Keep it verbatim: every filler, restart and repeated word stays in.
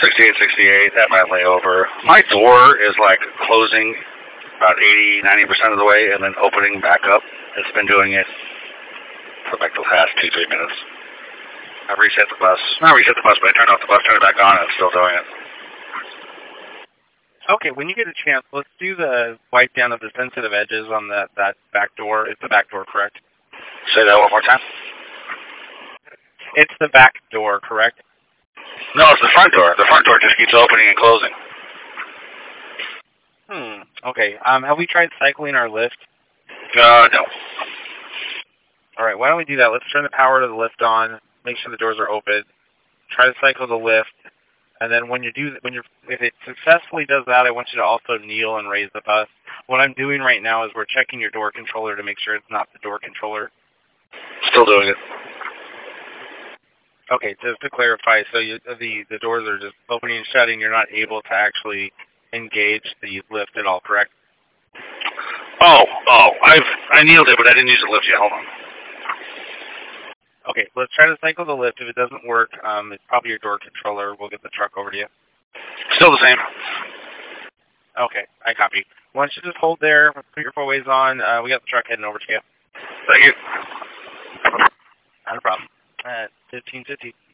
sixty-eight sixty-eight, that might lay over. My door is like closing about eighty, ninety percent of the way and then opening back up. It's been doing it for like the past two, three minutes. I reset the bus. Not reset the bus, but I turned off the bus, turned it back on, and it's still doing it. Okay, when you get a chance, let's do the wipe down of the sensitive edges on that, that back door. It's the back door, correct? Say that one more time. It's the back door, correct? No, it's the front door. The front door just keeps opening and closing. Hmm. Okay. Um, have we tried cycling our lift? Uh, no. All right. Why don't we do that? Let's turn the power to the lift on. Make sure the doors are open. Try to cycle the lift, and then when you do, when you're, if it successfully does that, I want you to also kneel and raise the bus. What I'm doing right now is we're checking your door controller to make sure it's not the door controller. Still doing it. Okay. Just to clarify, so you, the the doors are just opening and shutting. You're not able to actually engage the lift at all, correct? Oh, oh, I've I kneeled it, but I didn't use the lift yet. Hold on. Okay, let's try to cycle the lift. If it doesn't work, um, it's probably your door controller. We'll get the truck over to you. Still the same. Okay, I copy. Why don't you just hold there, put your four-ways on. Uh, we got the truck heading over to you. Thank you. Not a problem. At fifteen fifty.